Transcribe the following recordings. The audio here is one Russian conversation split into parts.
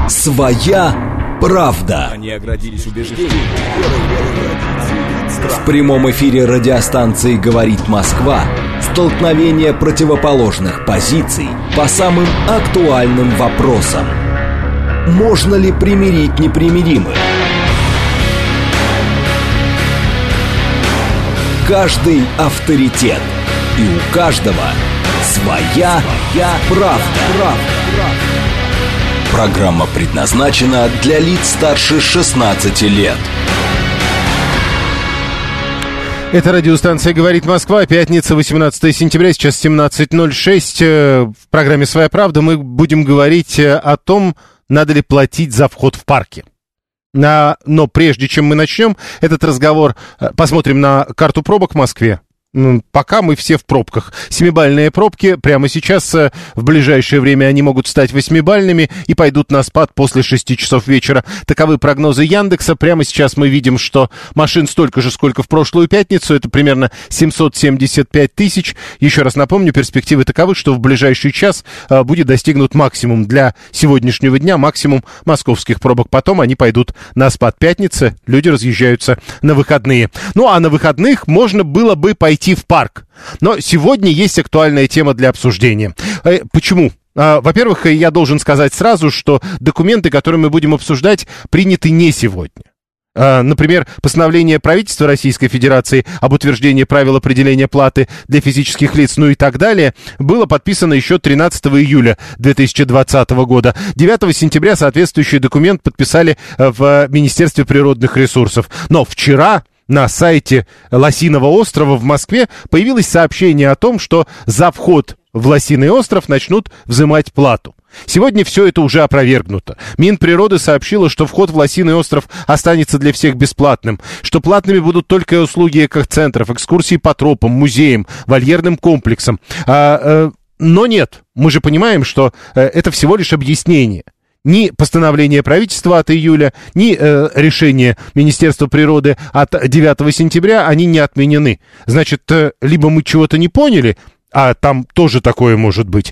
Своя правда. Они оградились убеждением. В прямом эфире радиостанции «Говорит Москва» столкновение противоположных позиций по самым актуальным вопросам. Можно ли примирить непримиримых? Каждый авторитет. И у каждого своя правда. Программа предназначена для лиц старше 16 лет. Это радиостанция «Говорит Москва», пятница, 18 сентября, сейчас 17:06. В программе «Своя правда» мы будем говорить о том, надо ли платить за вход в парки. Но прежде чем мы начнем этот разговор, посмотрим на карту пробок в Москве. Пока мы все в пробках. 7-бальные пробки. Прямо сейчас, в ближайшее время, они могут стать 8-бальными и пойдут на спад после 6 часов вечера. Таковы прогнозы Яндекса. Прямо сейчас мы видим, что машин столько же, сколько в прошлую пятницу. Это примерно 775 тысяч. Еще раз напомню, перспективы таковы, что в ближайший час будет достигнут максимум для сегодняшнего дня, максимум московских пробок. Потом они пойдут на спад. Пятница, люди разъезжаются на выходные. Ну, а на выходных можно было бы пойти в парк. Но сегодня есть актуальная тема для обсуждения. Почему? Во-первых, я должен сказать сразу, что документы, которые мы будем обсуждать, приняты не сегодня. Например, постановление правительства Российской Федерации об утверждении правил определения платы для физических лиц, ну и так далее, было подписано еще 13 июля 2020 года. 9 сентября соответствующий документ подписали в Министерстве природных ресурсов. Но вчера на сайте Лосиного острова в Москве появилось сообщение о том, что за вход в Лосиный остров начнут взимать плату. Сегодня все это уже опровергнуто. Минприроды сообщило, что вход в Лосиный остров останется для всех бесплатным, что платными будут только услуги экоцентров, экскурсии по тропам, музеям, вольерным комплексам. Но нет, мы же понимаем, что это всего лишь объяснение. Ни постановление правительства от июля, ни решение Министерства природы от 9 сентября, они не отменены. Значит, либо мы чего-то не поняли, а там тоже такое может быть,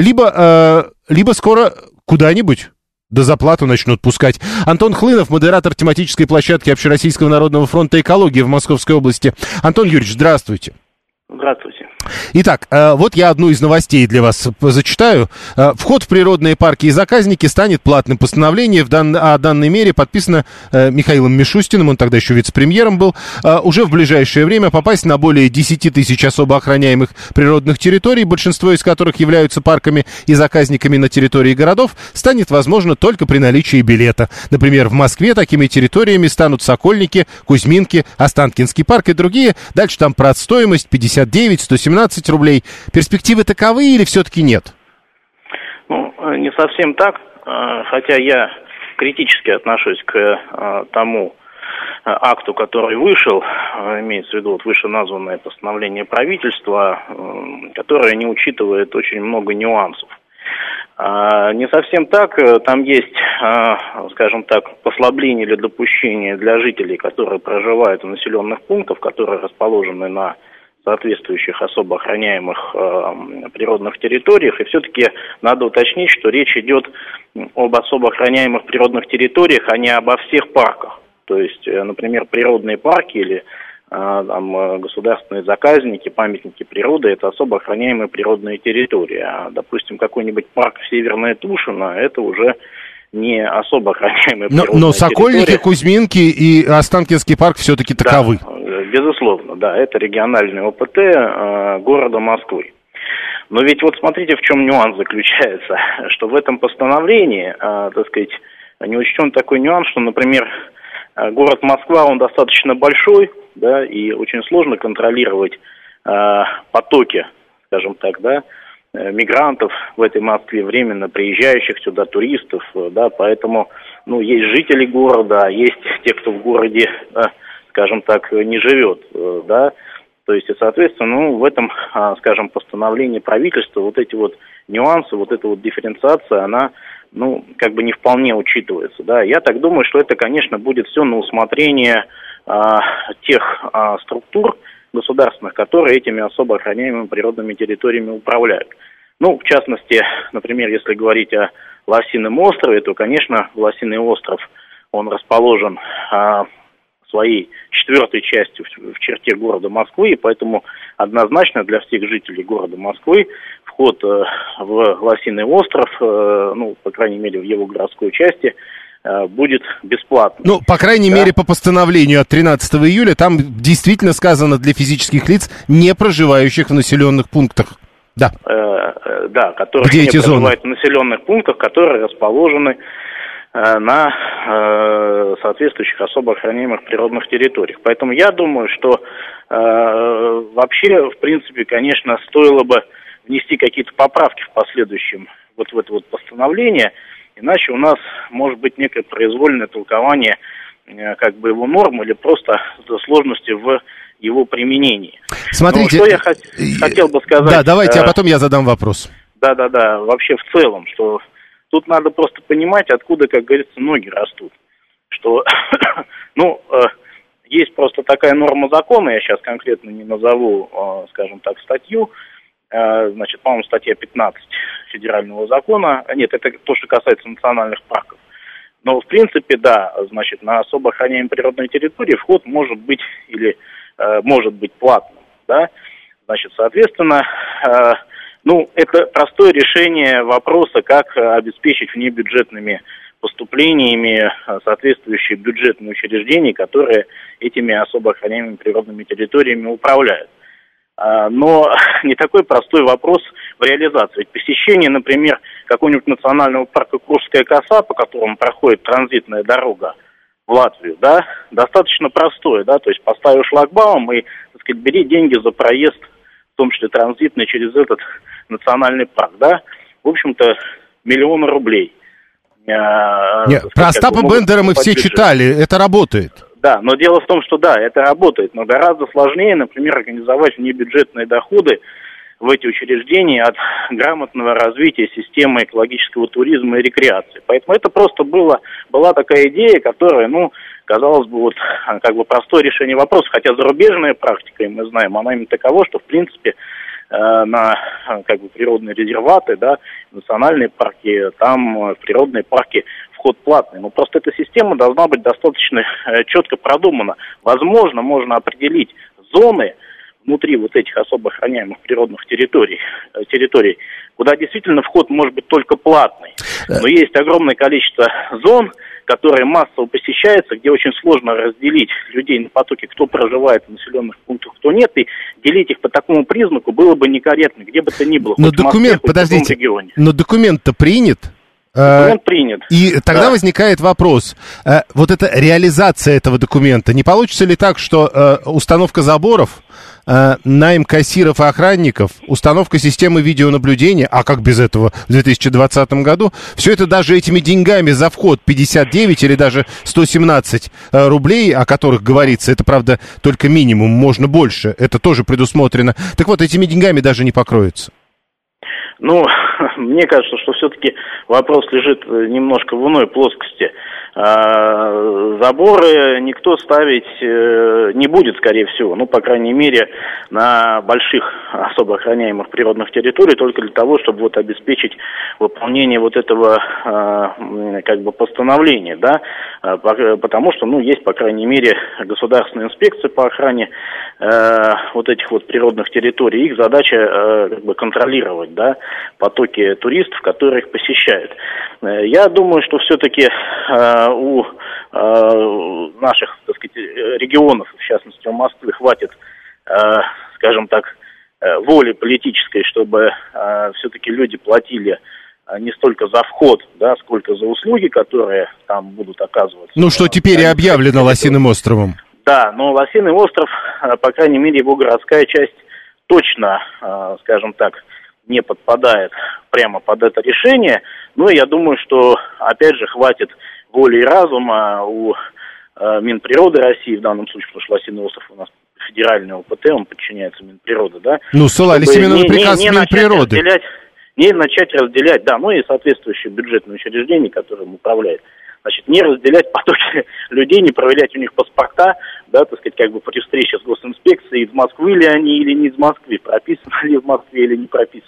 либо скоро куда-нибудь до заплату начнут пускать. Антон Хлынов, модератор тематической площадки Общероссийского народного фронта «Экология» в Московской области. Антон Юрьевич, здравствуйте. Здравствуйте. Итак, вот я одну из новостей для вас зачитаю. Вход в природные парки и заказники станет платным. Постановление о данной мере подписано Михаилом Мишустиным, он тогда еще вице-премьером был. Уже в ближайшее время попасть на более 10 тысяч особо охраняемых природных территорий, большинство из которых являются парками и заказниками на территории городов, станет возможно только при наличии билета. Например, в Москве такими территориями станут Сокольники, Кузьминки, Останкинский парк и другие. Дальше там стоимость 59, 117 рублей. Перспективы таковы или все-таки нет? Ну, не совсем так, хотя я критически отношусь к тому акту, который вышел, имеется в виду вот вышеназванное постановление правительства, которое не учитывает очень много нюансов. Не совсем так, там есть, скажем так, послабление или допущение для жителей, которые проживают в населенных пунктах, которые расположены на соответствующих особо охраняемых природных территориях. И все-таки надо уточнить, что речь идет об особо охраняемых природных территориях, а не обо всех парках. То есть, например, природные парки или там, государственные заказники, памятники природы – это особо охраняемые природные территории. А, допустим, какой-нибудь парк Северная Тушина – это уже не особо охраняемые природные территории. Но Сокольники, Кузьминки и Останкинский парк все-таки таковы. Да, безусловно, да, это региональный ОПТ города Москвы. Но ведь вот смотрите, в чем нюанс заключается, что в этом постановлении, так сказать, не учтен такой нюанс, что, например, город Москва, он достаточно большой, да, и очень сложно контролировать потоки, скажем так, да, мигрантов в этой Москве, временно приезжающих сюда, туристов, да, поэтому, ну, есть жители города, есть те, кто в городе, скажем так, не живет, да, то есть, и, соответственно, ну, в этом, скажем, постановлении правительства вот эти вот нюансы, вот эта вот дифференциация, она, ну, как бы не вполне учитывается, да. Я так думаю, что это, конечно, будет все на усмотрение тех структур государственных, которые этими особо охраняемыми природными территориями управляют. Ну, в частности, например, если говорить о Лосином острове, то, конечно, Лосиный остров, он расположен своей четвертой частью в черте города Москвы, и поэтому однозначно для всех жителей города Москвы вход в Лосиный остров, ну, по крайней мере, в его городской части, будет бесплатным. Ну, по крайней мере, по постановлению от 13 июля, там действительно сказано для физических лиц, не проживающих в населенных пунктах. Да. Да, которые не проживают в населенных пунктах, которые расположены на соответствующих особо охраняемых природных территориях. Поэтому я думаю, что вообще, в принципе, конечно, стоило бы внести какие-то поправки в последующем вот в это вот постановление, иначе у нас может быть некое произвольное толкование как бы его норм или просто сложности в его применении. Смотрите, что я хотел бы сказать... Да, давайте, а потом я задам вопрос. Да, вообще в целом, что тут надо просто понимать, откуда, как говорится, ноги растут. Что, ну, есть просто такая норма закона, я сейчас конкретно не назову, скажем так, статью, значит, по-моему, статья 15 федерального закона, нет, это то, что касается национальных парков. Но, в принципе, да, значит, на особо охраняемой природной территории вход может быть или может быть платным, да, значит, соответственно, ну, это простое решение вопроса, как обеспечить внебюджетными поступлениями соответствующие бюджетные учреждения, которые этими особо охраняемыми природными территориями управляют. Но не такой простой вопрос в реализации. Ведь посещение, например, какого-нибудь национального парка Куршская коса, по которому проходит транзитная дорога в Латвию, да, достаточно простое, да, то есть поставишь шлагбаум и, так сказать, бери деньги за проезд, в том числе транзитный, через этот национальный парк, да, в общем-то, миллионы рублей. Нет, про Остапа Бендера мы все читали, это работает. Да, но дело в том, что да, это работает, но гораздо сложнее, например, организовать внебюджетные доходы в эти учреждения от грамотного развития системы экологического туризма и рекреации. Поэтому это просто была такая идея, которая, ну, казалось бы, вот, как бы простое решение вопроса, хотя зарубежная практика, и мы знаем, она именно такова, что, в принципе, на, как бы, природные резерваты, да, национальные парки, там в природные парки вход платный. Но просто эта система должна быть достаточно четко продумана. Возможно, можно определить зоны внутри вот этих особо охраняемых природных территорий, куда действительно вход может быть только платный. Но есть огромное количество зон, которые массово посещаются, где очень сложно разделить людей на потоки, кто проживает в населенных пунктах, кто нет, и делить их по такому признаку было бы некорректно, где бы то ни было. Но документ, подождите, но документ-то принят? Документ принят. И тогда возникает вопрос, вот эта реализация этого документа, не получится ли так, что установка заборов, найм кассиров и охранников, установка системы видеонаблюдения, а как без этого в 2020 году, все это даже этими деньгами за вход 59 или даже 117 рублей, о которых говорится, это, правда, только минимум, можно больше, это тоже предусмотрено. Так вот, этими деньгами даже не покроется. Ну, мне кажется, что все-таки вопрос лежит немножко в иной плоскости. Заборы никто ставить не будет, скорее всего, ну, по крайней мере, на больших особо охраняемых природных территориях, только для того, чтобы вот обеспечить выполнение вот этого, как бы, постановления, да, потому что, ну, есть, по крайней мере, государственная инспекция по охране вот этих вот природных территорий, их задача, как бы, контролировать, да, потоки туристов, которые их посещают. Я думаю, что все-таки у наших, так сказать, регионов, в частности у Москвы, хватит, скажем так, воли политической, чтобы все-таки люди платили не столько за вход, да, сколько за услуги, которые там будут оказываться. Ну, что теперь и объявлено Лосиным островом. Да, но Лосиный остров, по крайней мере, его городская часть точно, скажем так, не подпадает прямо под это решение. Но я думаю, что, опять же, хватит воли и разума у Минприроды России, в данном случае, потому что Лосиный остров у нас федеральный ОПТ, он подчиняется Минприроде, да? Ну, ссылались именно на приказ Минприроды. Не начать разделять, да, ну и соответствующие бюджетные учреждения, которым управляет. Значит, не разделять потоки людей, не проверять у них паспорта, да, так сказать, как бы при встрече с госинспекцией, из Москвы ли они или не из Москвы, прописаны ли в Москве или не прописаны они в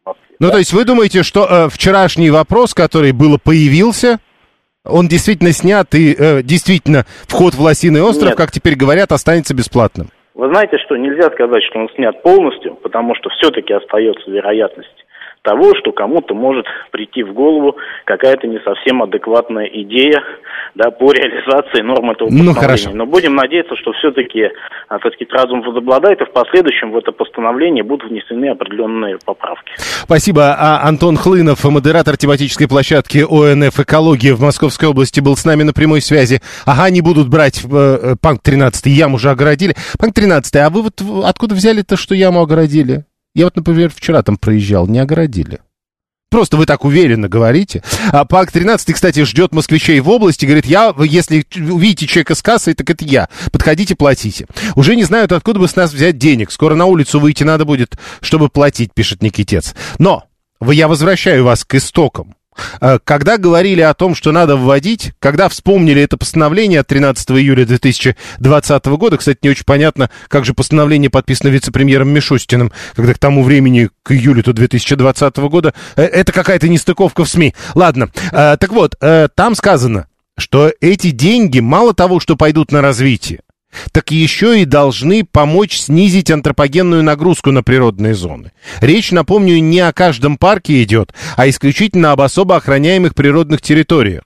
Москве. Ну, то есть вы думаете, что вчерашний вопрос, который появился, он действительно снят и действительно вход в Лосиный остров, Нет. как теперь говорят, останется бесплатным? Вы знаете, что нельзя сказать, что он снят полностью, потому что все-таки остается вероятность того, что кому-то может прийти в голову какая-то не совсем адекватная идея, да, по реализации норм этого постановления. Хорошо. Но будем надеяться, что все-таки, так сказать, разум возобладает, и в последующем в это постановление будут внесены определенные поправки. Спасибо. Антон Хлынов, модератор тематической площадки ОНФ «Экология» в Московской области, был с нами на прямой связи. Ага, не будут брать панк 13, яму уже огородили. Панк 13, а вы вот откуда взяли-то, что яму огородили? Я вот, например, вчера там проезжал, не огородили. Просто вы так уверенно говорите. А Панк 13, кстати, ждет москвичей в области. Говорит, если увидите человека с кассой, так это я. Подходите, платите. Уже не знают, откуда бы с нас взять денег. Скоро на улицу выйти надо будет, чтобы платить, пишет Никитец. Но я возвращаю вас к истокам. Когда говорили о том, что надо вводить, когда вспомнили это постановление от 13 июля 2020 года, кстати, не очень понятно, как же постановление подписано вице-премьером Мишустиным, когда к тому времени, к июлю 2020 года, это какая-то нестыковка в СМИ. Ладно, так вот, там сказано, что эти деньги мало того, что пойдут на развитие, так еще и должны помочь снизить антропогенную нагрузку на природные зоны. Речь, напомню, не о каждом парке идет, а исключительно об особо охраняемых природных территориях.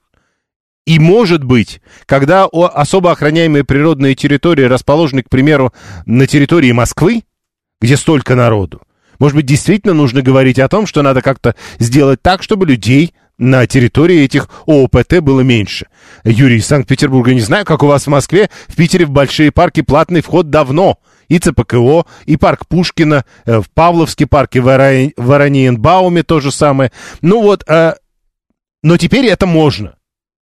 И, может быть, когда особо охраняемые природные территории расположены, к примеру, на территории Москвы, где столько народу, может быть, действительно нужно говорить о том, что надо как-то сделать так, чтобы людей на территории этих ООПТ было меньше. Юрий из Санкт-Петербурга, не знаю, как у вас в Москве, в Питере в большие парки платный вход давно. И ЦПКО, и парк Пушкина, в Павловске парке, в Ораниенбауме то же самое. Ну вот, но теперь это можно.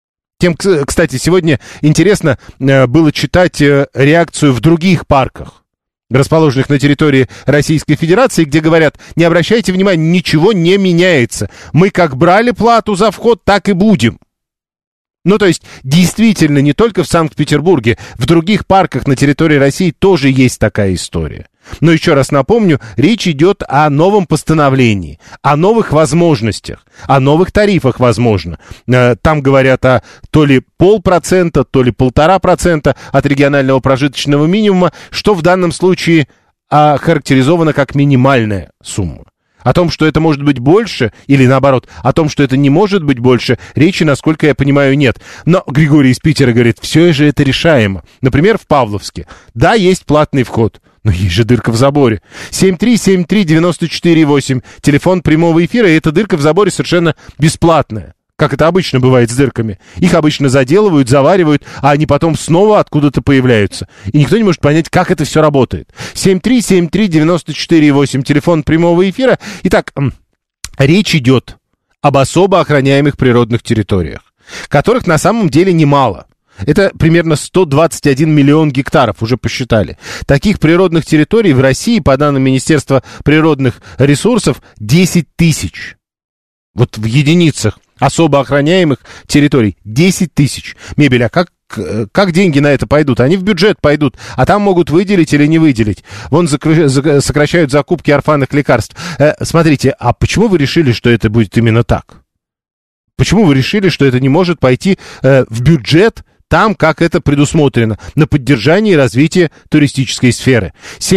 Кстати, сегодня интересно было читать реакцию в других парках, расположенных на территории Российской Федерации, где говорят, не обращайте внимания, ничего не меняется. Мы как брали плату за вход, так и будем. Ну, то есть, действительно, не только в Санкт-Петербурге, в других парках на территории России тоже есть такая история. Но еще раз напомню, речь идет о новом постановлении, о новых возможностях, о новых тарифах, возможно. Там говорят о то ли 0,5%, то ли 1,5% от регионального прожиточного минимума, что в данном случае охарактеризовано как минимальная сумма. О том, что это может быть больше, или наоборот, о том, что это не может быть больше, речи, насколько я понимаю, нет. Но Григорий из Питера говорит, все же это решаемо. Например, в Павловске. Да, есть платный вход, но есть же дырка в заборе. 7373948, телефон прямого эфира, и эта дырка в заборе совершенно бесплатная. Как это обычно бывает с дырками. Их обычно заделывают, заваривают, а они потом снова откуда-то появляются. И никто не может понять, как это все работает. 7373948, телефон прямого эфира. Итак, речь идет об особо охраняемых природных территориях, которых на самом деле немало. Это примерно 121 миллион гектаров, уже посчитали. Таких природных территорий в России, по данным Министерства природных ресурсов, 10 тысяч. Вот в единицах особо охраняемых территорий 10 тысяч. Мебель, а как деньги на это пойдут? Они в бюджет пойдут, а там могут выделить или не выделить. Вон сокращают закупки орфанных лекарств. Смотрите, а почему вы решили, что это будет именно так? Почему вы решили, что это не может пойти в бюджет там, как это предусмотрено, на поддержание и развитие туристической сферы?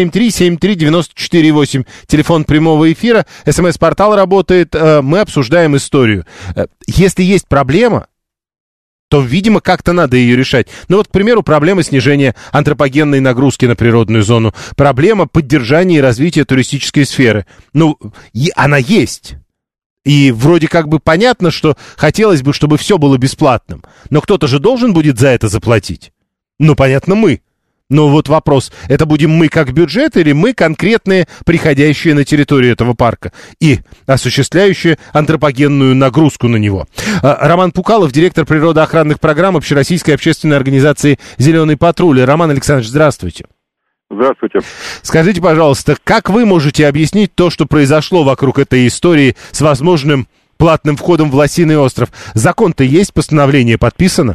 7373948, телефон прямого эфира, СМС-портал работает, мы обсуждаем историю. Если есть проблема, то, видимо, как-то надо ее решать. Ну вот, к примеру, проблема снижения антропогенной нагрузки на природную зону, проблема поддержания и развития туристической сферы. Ну, она есть. И вроде как бы понятно, что хотелось бы, чтобы все было бесплатным. Но кто-то же должен будет за это заплатить. Ну, понятно, мы. Но вот вопрос, это будем мы как бюджет или мы конкретные, приходящие на территорию этого парка и осуществляющие антропогенную нагрузку на него? Роман Пукалов, директор природоохранных программ Общероссийской общественной организации «Зеленый патруль». Роман Александрович, здравствуйте. Здравствуйте. Скажите, пожалуйста, как вы можете объяснить то, что произошло вокруг этой истории с возможным платным входом в Лосиный остров? Закон-то есть, постановление подписано?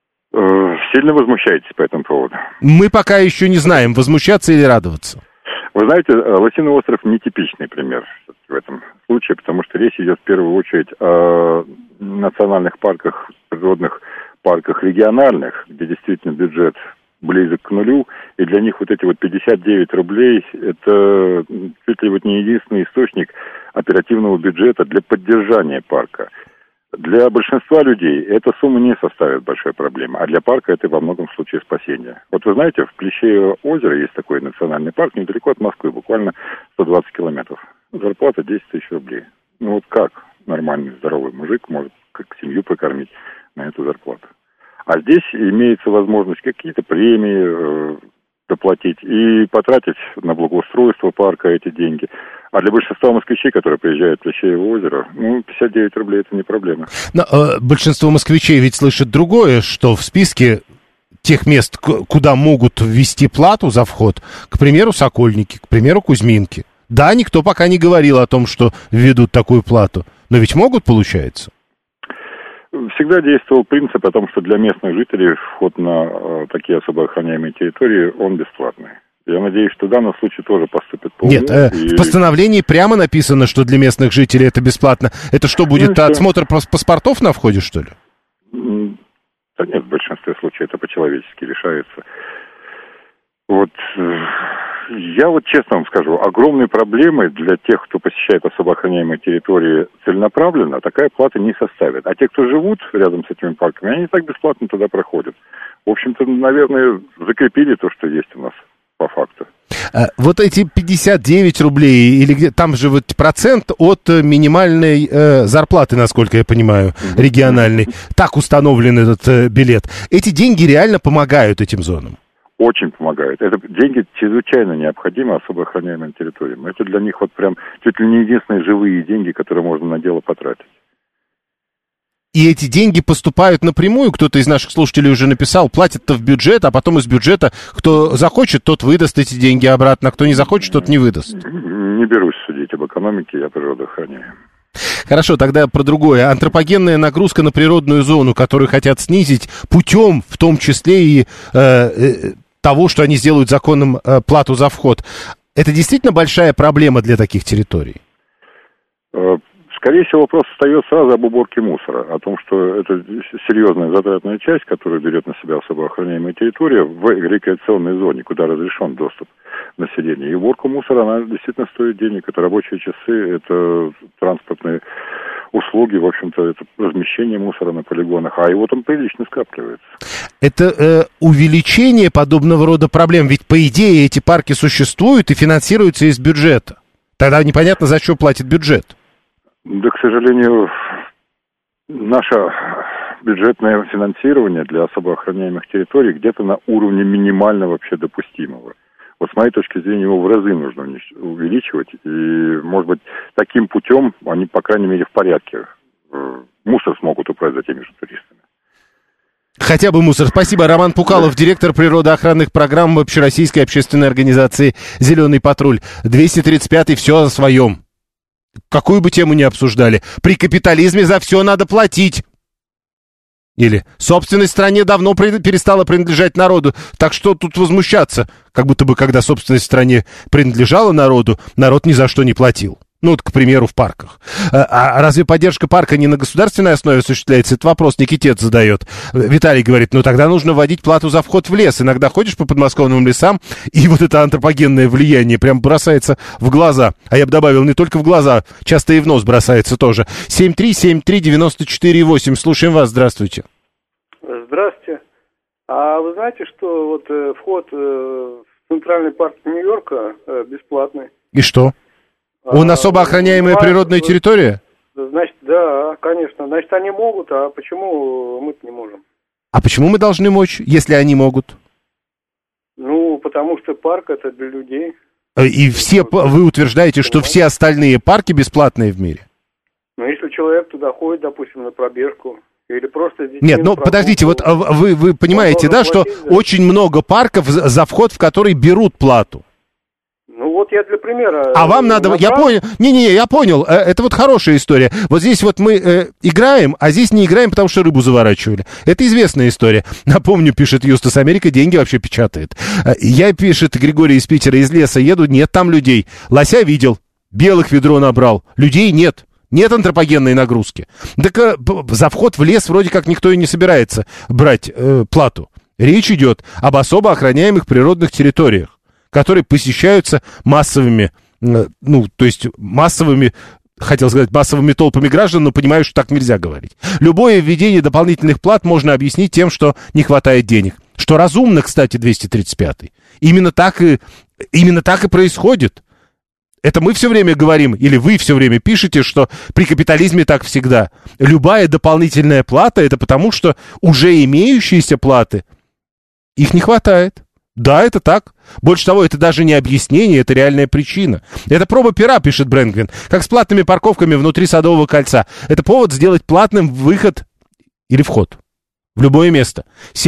Сильно возмущаетесь по этому поводу? Мы пока еще не знаем, возмущаться или радоваться. Вы знаете, Лосиный остров нетипичный пример в этом случае, потому что речь идет в первую очередь о национальных парках, природных парках региональных, где действительно бюджет близок к нулю, и для них вот эти вот 59 рублей, это чуть ли вот не единственный источник оперативного бюджета для поддержания парка. Для большинства людей эта сумма не составит большой проблемы, а для парка это во многом случае спасение. Вот вы знаете, в Плещеево озеро есть такой национальный парк недалеко от Москвы, буквально 120 километров. Зарплата 10 тысяч рублей. Ну вот как нормальный здоровый мужик может как семью прокормить на эту зарплату? А здесь имеется возможность какие-то премии доплатить и потратить на благоустройство парка эти деньги. А для большинства москвичей, которые приезжают в Плещеево озеро, 59 рублей это не проблема. Но большинство москвичей ведь слышит другое, что в списке тех мест, куда могут ввести плату за вход, к примеру, Сокольники, к примеру, Кузьминки. Да, никто пока не говорил о том, что введут такую плату, но ведь могут, получается? Всегда действовал принцип о том, что для местных жителей вход на такие особо охраняемые территории, он бесплатный. Я надеюсь, что в данном случае тоже поступит по уму. Нет, в постановлении прямо написано, что для местных жителей это бесплатно. Это что, будет отсмотр паспортов на входе, что ли? Да нет, в большинстве случаев это по-человечески решается. Вот, я вот честно вам скажу, огромной проблемой для тех, кто посещает особо охраняемые территории целенаправленно, такая плата не составит. А те, кто живут рядом с этими парками, они так бесплатно туда проходят. В общем-то, наверное, закрепили то, что есть у нас по факту. Вот эти 59 рублей, или где там же вот процент от минимальной зарплаты, насколько я понимаю, региональной, так установлен этот билет. Эти деньги реально помогают этим зонам? Очень помогают. Это деньги чрезвычайно необходимы особо охраняемым территориям. Это для них вот прям чуть ли не единственные живые деньги, которые можно на дело потратить. И эти деньги поступают напрямую, кто-то из наших слушателей уже написал, платят-то в бюджет, а потом из бюджета, кто захочет, тот выдаст эти деньги обратно, а кто не захочет, тот не выдаст. Не берусь судить об экономике, я природоохраняю. Хорошо, тогда про другое. Антропогенная нагрузка на природную зону, которую хотят снизить путем, в том числе и того, что они сделают законом плату за вход. Это действительно большая проблема для таких территорий? Скорее всего, вопрос встает сразу об уборке мусора, о том, что это серьезная затратная часть, которую берет на себя особо охраняемая территория в рекреационной зоне, куда разрешен доступ населения. И уборка мусора, она действительно стоит денег. Это рабочие часы, это транспортные услуги, в общем-то, это размещение мусора на полигонах, а его там прилично скапливается. Это увеличение подобного рода проблем, ведь, по идее, эти парки существуют и финансируются из бюджета. Тогда непонятно, за что платит бюджет. Да, к сожалению, наше бюджетное финансирование для особо охраняемых территорий где-то на уровне минимально вообще допустимого. Вот с моей точки зрения, его в разы нужно увеличивать, и, может быть, таким путем они, по крайней мере, в порядке. Мусор смогут убрать за теми же туристами. Хотя бы мусор. Спасибо. Роман Пукалов, директор природоохранных программ общероссийской общественной организации «Зеленый патруль». 235-й все о своем. Какую бы тему ни обсуждали. При капитализме за все надо платить. Или собственность стране давно перестала принадлежать народу, так что тут возмущаться? Как будто бы, когда собственность стране принадлежала народу, народ ни за что не платил. Ну, вот, к примеру, в парках. А разве поддержка парка не на государственной основе осуществляется? Этот вопрос Никитет задает. Виталий говорит, тогда нужно вводить плату за вход в лес. Иногда ходишь по подмосковным лесам, и вот это антропогенное влияние прям бросается в глаза. А я бы добавил, не только в глаза, часто и в нос бросается тоже. 7373948. Слушаем вас, здравствуйте. Здравствуйте. А вы знаете, что вот вход в Центральный парк Нью-Йорка бесплатный? И что? Он особо охраняемая природная территория? Значит, да, конечно. Значит, они могут, а почему мы-то не можем? А почему мы должны мочь, если они могут? Потому что парк это для людей. И все, вы утверждаете, что все остальные парки бесплатные в мире? Если человек туда ходит, допустим, на пробежку, или просто... Нет, подождите, вот вы понимаете, да, что очень много парков, за вход в которые берут плату? вот я для примера... А вам надо... Я понял. Не-не, я понял. Это вот хорошая история. Вот здесь вот мы играем, а здесь не играем, потому что рыбу заворачивали. Это известная история. Напомню, пишет Юстас, Америка деньги вообще печатает. Я, пишет Григорий из Питера, из леса еду, нет там людей. Лося видел, белых ведро набрал. Людей нет. Нет антропогенной нагрузки. Так за вход в лес вроде как никто и не собирается брать плату. Речь идет об особо охраняемых природных территориях, которые посещаются массовыми, хотел сказать, массовыми толпами граждан, но понимаю, что так нельзя говорить. Любое введение дополнительных плат можно объяснить тем, что не хватает денег. Что разумно, кстати, 235-й. Именно так и происходит. Это мы все время говорим, или вы все время пишете, что при капитализме так всегда. Любая дополнительная плата, это потому, что уже имеющиеся платы, их не хватает. Да, это так. Больше того, это даже не объяснение, это реальная причина. Это проба пера, пишет Брэнгвин, как с платными парковками внутри Садового кольца. Это повод сделать платным выход или вход в любое место.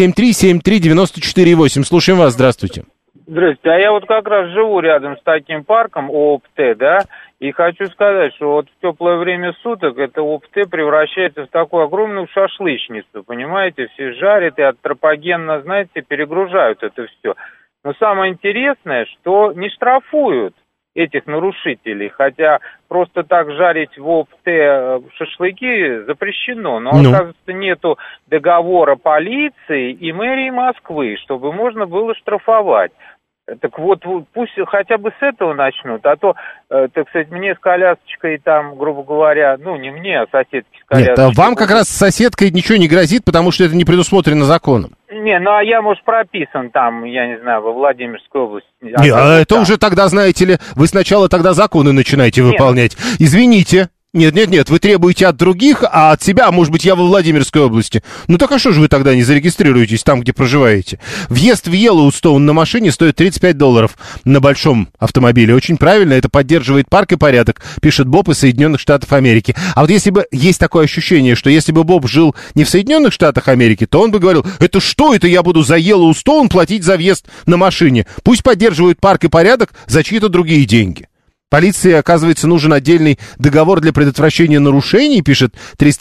7373948. Слушаем вас, здравствуйте. Здравствуйте, а я вот как раз живу рядом с таким парком ООПТ, да, и хочу сказать, что вот в теплое время суток это ООПТ превращается в такую огромную шашлычницу, понимаете, все жарят и антропогенно, знаете, перегружают это все. Но самое интересное, что не штрафуют этих нарушителей, хотя просто так жарить в ООПТ шашлыки запрещено, но, оказывается, нету договора полиции и мэрии Москвы, чтобы можно было штрафовать. Так вот, пусть хотя бы с этого начнут, а то, так сказать, мне с колясочкой там, грубо говоря, не мне, а соседке с колясочкой. Нет, вам как раз с соседкой ничего не грозит, потому что это не предусмотрено законом. Не, а я, может, прописан там, я не знаю, во Владимирской области. Это уже тогда, знаете ли, вы сначала тогда законы начинаете выполнять. Извините. Нет, вы требуете от других, а от себя, может быть, я во Владимирской области. Так а что же вы тогда не зарегистрируетесь там, где проживаете? Въезд в Йеллоустоун на машине стоит $35 на большом автомобиле. Очень правильно, это поддерживает парк и порядок, пишет Боб из Соединенных Штатов Америки. А вот если бы есть такое ощущение, что если бы Боб жил не в Соединенных Штатах Америки, то он бы говорил, это что это я буду за Йеллоустоун платить за въезд на машине? Пусть поддерживают парк и порядок за чьи-то другие деньги. Полиции, оказывается, нужен отдельный договор для предотвращения нарушений, пишет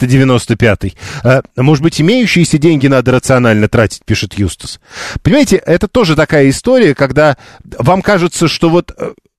395-й. Может быть, имеющиеся деньги надо рационально тратить, пишет Юстас. Понимаете, это тоже такая история, когда вам кажется, что вот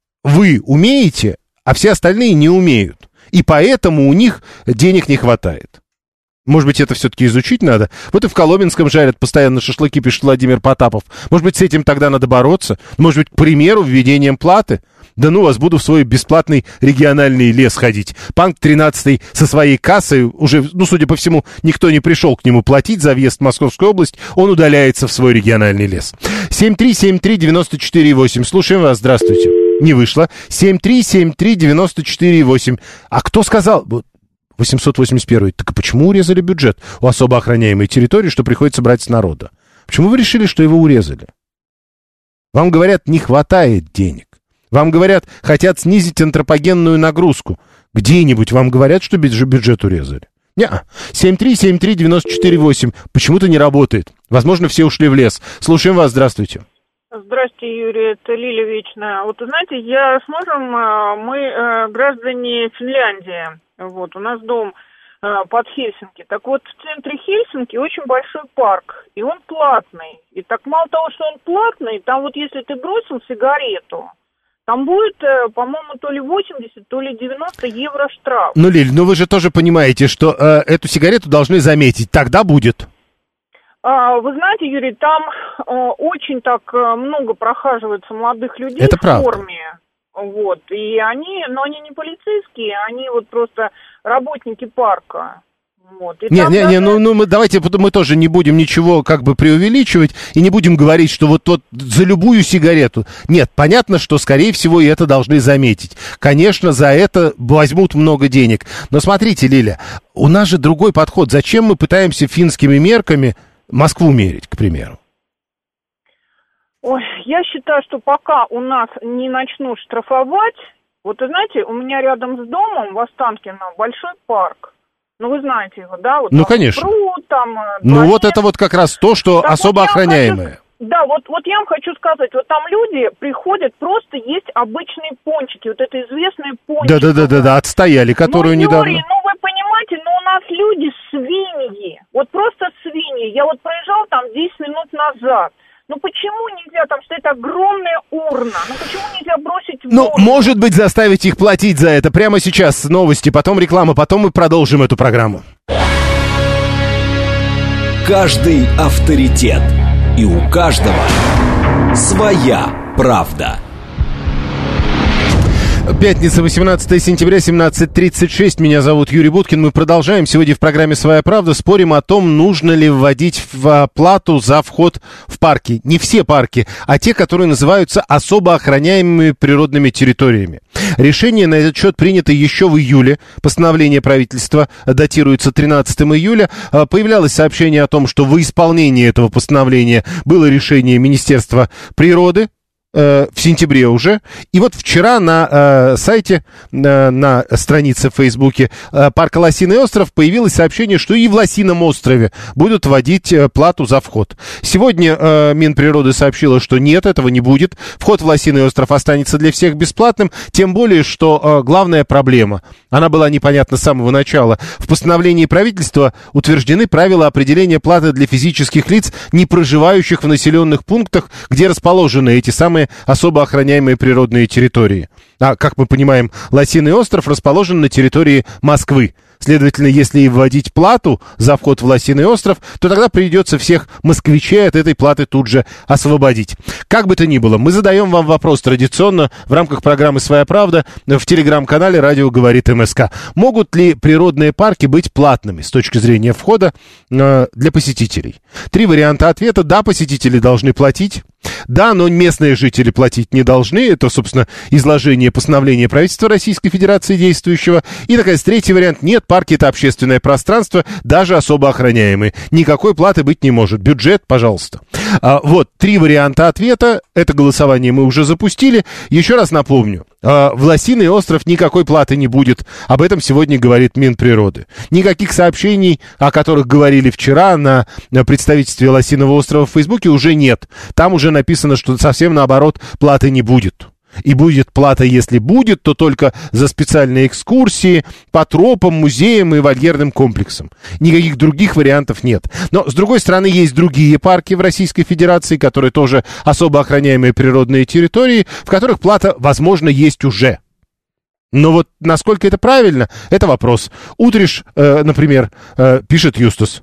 вы умеете, а все остальные не умеют. И поэтому у них денег не хватает. Может быть, это все-таки изучить надо? Вот и в Коломенском жарят постоянно шашлыки, пишет Владимир Потапов. Может быть, с этим тогда надо бороться? Может быть, к примеру, введением платы? Да вас буду в свой бесплатный региональный лес ходить. Панк 13-й со своей кассой, уже, судя по всему, никто не пришел к нему платить за въезд в Московскую область, он удаляется в свой региональный лес. 7373948. Слушаем вас, здравствуйте. Не вышло. 7373948. А кто сказал... 881. Так а почему урезали бюджет у особо охраняемой территории, что приходится брать с народа? Почему вы решили, что его урезали? Вам говорят, не хватает денег. Вам говорят, хотят снизить антропогенную нагрузку. Где-нибудь вам говорят, что бюджет урезали? Не-а. 7373948. Почему-то не работает. Возможно, все ушли в лес. Слушаем вас, здравствуйте. Здравствуйте, Юрий, это Лиля Вечная. Вот, знаете, я с мужем, мы граждане Финляндии. Вот, у нас дом под Хельсинки. Так вот, в центре Хельсинки очень большой парк, и он платный. И так мало того, что он платный, там вот если ты бросил сигарету, там будет, по-моему, то ли 80, то ли 90 евро штраф. Лиль, вы же тоже понимаете, что эту сигарету должны заметить, тогда будет. Вы знаете, Юрий, там очень так много прохаживается молодых людей это в правда. Форме. Вот, и они не полицейские, они вот просто работники парка. Вот. Давайте мы тоже не будем ничего как бы преувеличивать и не будем говорить, что вот за любую сигарету. Нет, понятно, что, скорее всего, и это должны заметить. Конечно, за это возьмут много денег. Но смотрите, Лиля, у нас же другой подход. Зачем мы пытаемся финскими мерками Москву мерить, к примеру? Ой, я считаю, что пока у нас не начнут штрафовать, вот, знаете, у меня рядом с домом в Останкино большой парк. Вы знаете его, да? Вот конечно. Пруд, там... вот это вот как раз то, что особо охраняемое. Да, вот я вам хочу сказать, вот там люди приходят, просто есть обычные пончики, вот это известные пончики. Да, отстояли, которую недавно... Юрий, вы понимаете, у нас люди свиньи, вот просто свиньи. Я вот проезжал там 10 минут назад. Почему нельзя, там стоит огромная урна, почему нельзя бросить в урну? Может быть, заставить их платить за это. Прямо сейчас новости, потом реклама, потом мы продолжим эту программу. Каждый авторитет. И у каждого своя правда. Пятница, 18 сентября, 17:36. Меня зовут Юрий Буткин. Мы продолжаем. Сегодня в программе «Своя правда» спорим о том, нужно ли вводить плату за вход в парки. Не все парки, а те, которые называются особо охраняемыми природными территориями. Решение на этот счет принято еще в июле. Постановление правительства датируется 13 июля. Появлялось сообщение о том, что во исполнении этого постановления было решение Министерства природы. В сентябре уже. И вот вчера на сайте, на странице в Фейсбуке парка Лосиный остров появилось сообщение, что и в Лосином острове будут вводить плату за вход. Сегодня Минприроды сообщила, что нет, этого не будет. Вход в Лосиный остров останется для всех бесплатным, тем более, что главная проблема, она была непонятна с самого начала. В постановлении правительства утверждены правила определения платы для физических лиц, не проживающих в населенных пунктах, где расположены эти самые особо охраняемые природные территории. А, как мы понимаем, Лосиный остров расположен на территории Москвы. Следовательно, если и вводить плату за вход в Лосиный остров, то тогда придется всех москвичей от этой платы тут же освободить. Как бы то ни было, мы задаем вам вопрос традиционно в рамках программы «Своя правда» в телеграм-канале «Радио говорит МСК». Могут ли природные парки быть платными с точки зрения входа для посетителей? 3 варианта ответа. Да, посетители должны платить. Да, но местные жители платить не должны. Это, собственно, изложение постановления правительства Российской Федерации действующего. И, наконец, 3-й вариант. Нет, парки — это общественное пространство, даже особо охраняемые. Никакой платы быть не может. Бюджет, пожалуйста. Вот, 3 варианта ответа. Это голосование мы уже запустили. Еще раз напомню. В Лосиный остров никакой платы не будет. Об этом сегодня говорит Минприроды. Никаких сообщений, о которых говорили вчера на представительстве Лосиного острова в Фейсбуке, уже нет. Там уже написано, что совсем наоборот, платы не будет. И будет плата, если будет, то только за специальные экскурсии по тропам, музеям и вольерным комплексам. Никаких других вариантов нет. Но, с другой стороны, есть другие парки в Российской Федерации, которые тоже особо охраняемые природные территории, в которых плата, возможно, есть уже. Но вот насколько это правильно, это вопрос. Утриш, например, пишет Юстус.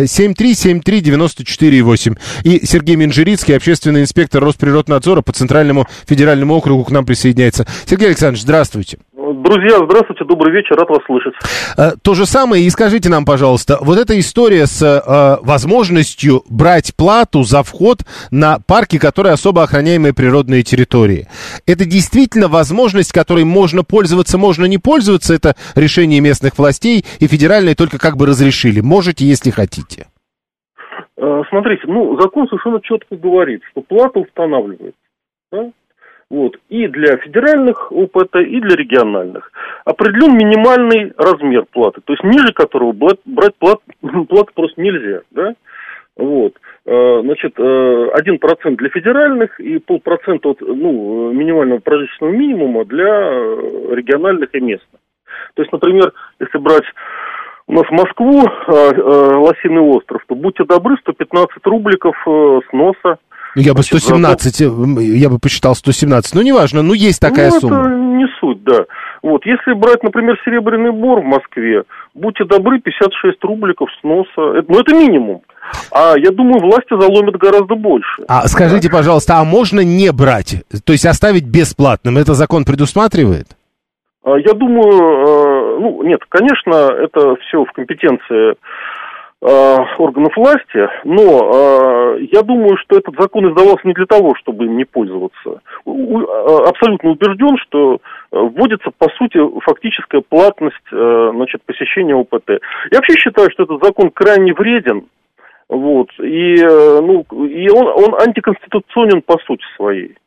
7373948. И Сергей Минжирицкий, общественный инспектор Росприроднадзора по Центральному федеральному округу, к нам присоединяется. Сергей Александрович, здравствуйте. Друзья, здравствуйте, добрый вечер, рад вас слышать. То же самое, и скажите нам, пожалуйста, вот эта история с возможностью брать плату за вход на парки, которые особо охраняемые природные территории, это действительно возможность, которой можно пользоваться, можно не пользоваться, это решение местных властей, и федеральные только как бы разрешили. Можете, если хотите. Смотрите, закон совершенно четко говорит, что плата устанавливается, да? Вот, и для федеральных ОПТ, и для региональных. Определен минимальный размер платы, то есть ниже которого брать плату просто нельзя, да? Вот. Значит, 1% для федеральных и 0,5% от минимального прожиточного минимума для региональных и местных. То есть, например, если брать у нас Москву, Лосиный остров, то будьте добры, 115 рубликов сноса. Я бы 117, я бы посчитал 117, но неважно, есть такая сумма. Это не суть, да. Вот, если брать, например, Серебряный Бор в Москве, будьте добры, 56 рубликов сноса, это минимум. А я думаю, власти заломят гораздо больше. А скажите, пожалуйста, а можно не брать, то есть оставить бесплатным? Это закон предусматривает? Я думаю, нет, конечно, это все в компетенции органов власти, но я думаю, что этот закон издавался не для того, чтобы им не пользоваться. Абсолютно убежден, что вводится, по сути, фактическая платность, посещения ОПТ. Я вообще считаю, что этот закон крайне вреден, вот, и он антиконституционен по сути своей.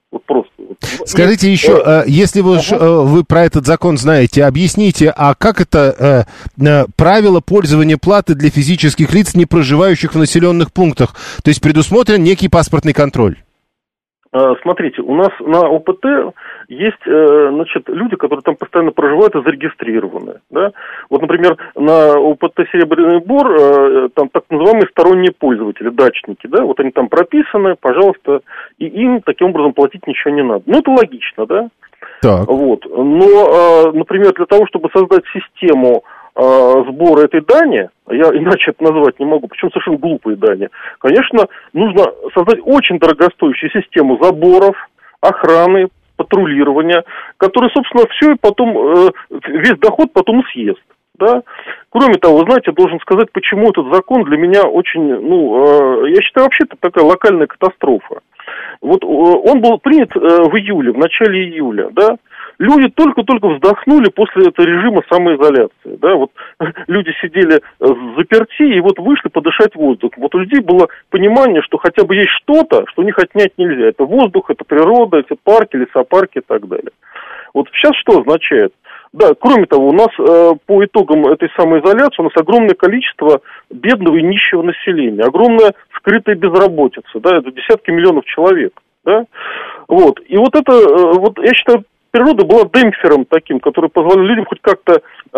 Вот просто. Скажите еще, если вы про этот закон знаете, объясните, а как это правило пользования платы для физических лиц, не проживающих в населенных пунктах? То есть предусмотрен некий паспортный контроль? Смотрите, у нас на ОПТ есть, значит, люди, которые там постоянно проживают и зарегистрированы, да. Вот, например, на ОПТ «Серебряный Бор» там так называемые сторонние пользователи, дачники, да, вот они там прописаны, пожалуйста, и им таким образом платить ничего не надо. Ну, это логично, да. Так. Вот, но, например, для того, чтобы создать систему сбора этой дани, я иначе это назвать не могу, причем совершенно глупые дани, конечно, нужно создать очень дорогостоящую систему заборов, охраны, патрулирования, которая, собственно, все и потом, весь доход потом съест, да. Кроме того, знаете, должен сказать, почему этот закон для меня очень, я считаю, вообще-то такая локальная катастрофа. Вот он был принят в июле, в начале июля, да. Люди только-только вздохнули после этого режима самоизоляции, да, вот люди сидели заперти и вот вышли подышать воздух. Вот у людей было понимание, что хотя бы есть что-то, что у них отнять нельзя. Это воздух, это природа, это парки, лесопарки и так далее. Вот сейчас что означает? Да, кроме того, у нас по итогам этой самоизоляции у нас огромное количество бедного и нищего населения, огромная скрытая безработица, да, это десятки миллионов человек, да, вот. И вот это, вот я считаю, природа была демпфером таким, который позволял людям хоть как-то,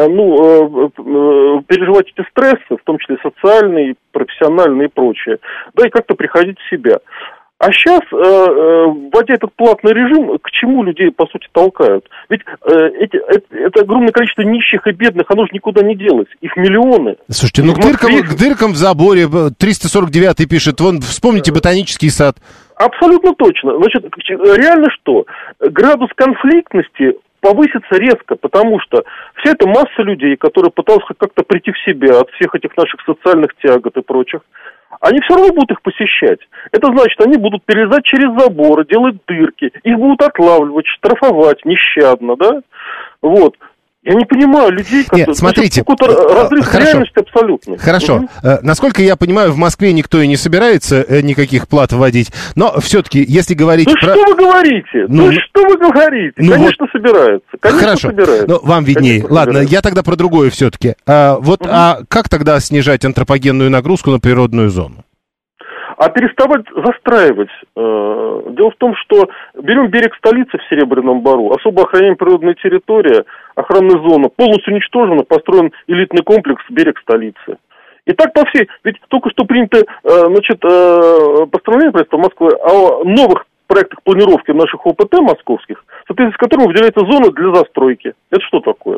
переживать эти стрессы, в том числе социальные, профессиональные и прочее, да, и как-то приходить в себя. А сейчас, вводя этот платный режим, к чему людей, по сути, толкают? Ведь это огромное количество нищих и бедных, оно же никуда не делось. Их миллионы. Слушайте, к дыркам в заборе 349-й пишет, вон, вспомните ботанический сад. Абсолютно точно. Значит, реально что? Градус конфликтности повысится резко, потому что вся эта масса людей, которые пыталась как-то прийти в себя от всех этих наших социальных тягот и прочих, они все равно будут их посещать. Это значит, они будут перелезать через заборы, делать дырки, их будут отлавливать, штрафовать нещадно, да? Вот. Я не понимаю людей, которые... Нет, смотрите. Какой-то разрыв реальности абсолютно. Хорошо. Угу. Насколько я понимаю, в Москве никто и не собирается никаких плат вводить, но все-таки, если говорить про... что вы говорите? Что вы говорите? Конечно, собираются. Конечно, хорошо. Собираются. Ну, вам виднее. Конечно, ладно, я тогда про другое все-таки. А как тогда снижать антропогенную нагрузку на природную зону? А переставать застраивать. Дело в том, что берем берег столицы в Серебряном Бору, особо охраняемая природная территория, охранная зона, полностью уничтожена, построен элитный комплекс берег столицы. И так по всей, ведь только что принято, постановление правительства Москвы о новых проектах планировки наших ОПТ московских, в соответствии с которым выделяется зона для застройки. Это что такое?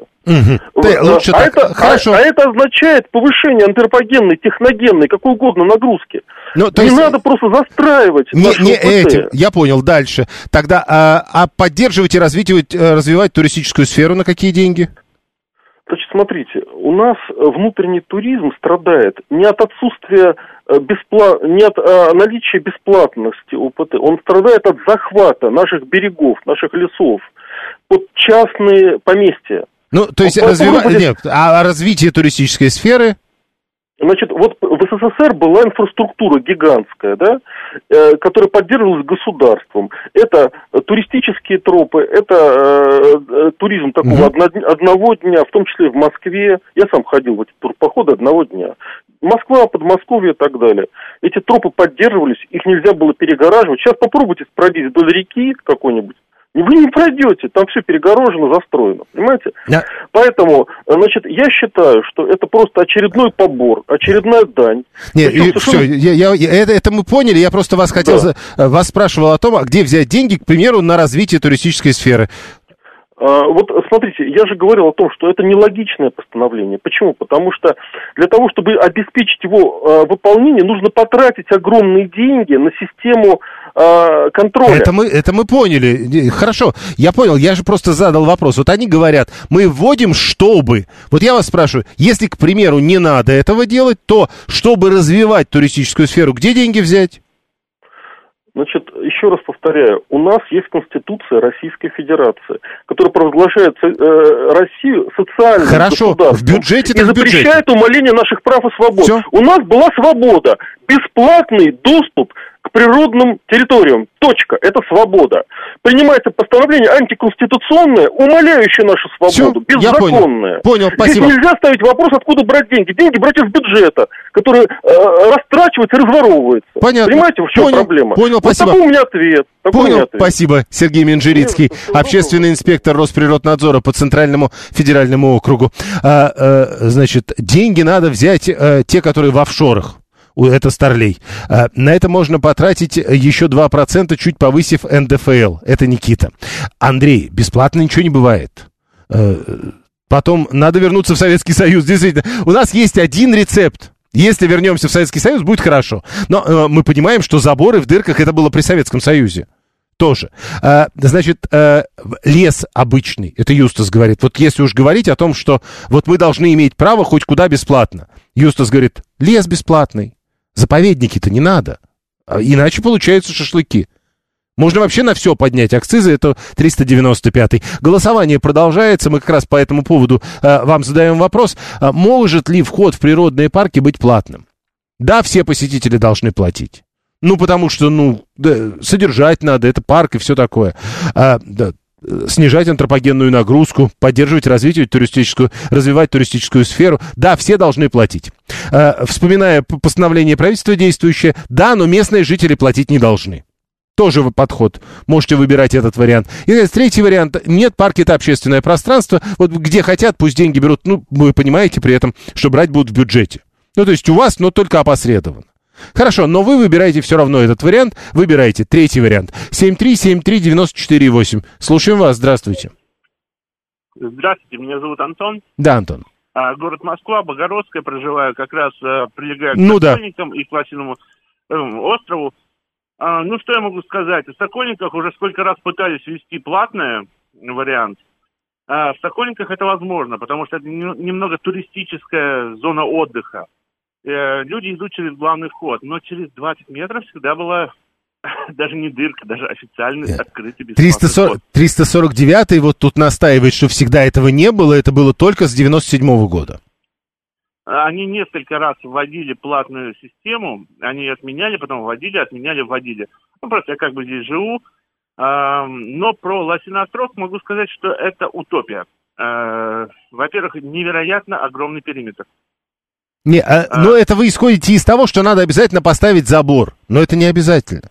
Это означает повышение антропогенной, техногенной, какой угодно нагрузки. Надо просто застраивать наши ОПТ. Я понял, дальше. Тогда поддерживать и развивать туристическую сферу на какие деньги? Значит, смотрите, у нас внутренний туризм страдает не от отсутствия не от наличия бесплатности ОПТ, он страдает от захвата наших берегов, наших лесов под частные поместья. Ну, то есть развитие туристической сферы? Значит, вот в СССР была инфраструктура гигантская, да, которая поддерживалась государством. Это туристические тропы, это туризм такого одного дня, в том числе в Москве. Я сам ходил в эти турпоходы одного дня. Москва, Подмосковье и так далее. Эти тропы поддерживались, их нельзя было перегораживать. Сейчас попробуйте пройти вдоль реки какой-нибудь. Вы не пройдете, там все перегорожено, застроено, понимаете? Да. Поэтому, значит, я считаю, что это просто очередной побор, очередная дань. Нет, это мы поняли, я просто вас спрашивал о том, где взять деньги, к примеру, на развитие туристической сферы. Вот смотрите, я же говорил о том, что это нелогичное постановление. Почему? Потому что для того, чтобы обеспечить его выполнение, нужно потратить огромные деньги на систему контроля. Это мы поняли. Хорошо, я понял, я же просто задал вопрос. Вот они говорят, мы вводим, чтобы... Вот я вас спрашиваю, если, к примеру, не надо этого делать, то чтобы развивать туристическую сферу, где деньги взять? Значит, еще раз повторяю, у нас есть Конституция Российской Федерации, которая провозглашает Россию социальным государством в бюджете и запрещает умаление наших прав и свобод. Все? У нас была свобода, бесплатный доступ к природным территориям. Точка. Это свобода. Принимается постановление антиконституционное, умаляющее нашу свободу, всё, беззаконное. Понял, спасибо. Здесь нельзя ставить вопрос, откуда брать деньги. Деньги брать из бюджета, который растрачивается и разворовывается. Понятно. Понимаете, в чем проблема? Понял, спасибо. Такой у меня ответ. Понял, спасибо. Сергей Минжирицкий, общественный инспектор Росприроднадзора по Центральному федеральному округу. Значит, деньги надо взять те, которые в офшорах. Это Старлей. На это можно потратить еще 2%, чуть повысив НДФЛ. Это Никита. Андрей, бесплатно ничего не бывает. Потом надо вернуться в Советский Союз. Действительно, у нас есть один рецепт. Если вернемся в Советский Союз, будет хорошо. Но мы понимаем, что заборы в дырках это было при Советском Союзе. Тоже. Значит, лес обычный, это Юстас говорит. Вот если уж говорить о том, что вот мы должны иметь право хоть куда бесплатно. Юстас говорит, лес бесплатный. Заповедники-то не надо. Иначе получаются шашлыки. Можно вообще на все поднять акцизы, это 395-й. Голосование продолжается, мы как раз по этому поводу вам задаем вопрос. Может ли вход в природные парки быть платным? Да, все посетители должны платить. Ну, потому что, содержать надо, это парк и все такое. Снижать антропогенную нагрузку, поддерживать развивать туристическую сферу. Да, все должны платить. Вспоминая постановление правительства действующее, да, но местные жители платить не должны. Тоже подход. Можете выбирать этот вариант. И третий вариант. Нет, парк — это общественное пространство. Вот где хотят, пусть деньги берут. Вы понимаете при этом, что брать будут в бюджете. То есть у вас, но только опосредованно. Хорошо, но вы выбираете все равно этот вариант. Выбирайте третий вариант. 7373948. Слушаем вас. Здравствуйте. Здравствуйте, меня зовут Антон. Да, Антон. Город Москва, Богородская, проживаю, как раз прилегаю к Сокольникам и к Лосиному острову. Что я могу сказать? В Сокольниках уже сколько раз пытались ввести платный вариант. В Сокольниках это возможно, потому что это немного туристическая зона отдыха. Люди идут через главный вход, но через 20 метров всегда была даже не дырка, даже официальный открытый бесплатный вход. 349-й вот тут настаивает, что всегда этого не было, это было только с 97-го года. Они несколько раз вводили платную систему, они отменяли, потом вводили, отменяли, вводили. Просто я как бы здесь живу, но про Лосиный остров могу сказать, что это утопия. Во-первых, невероятно огромный периметр. Но это вы исходите из того, что надо обязательно поставить забор, но это не обязательно.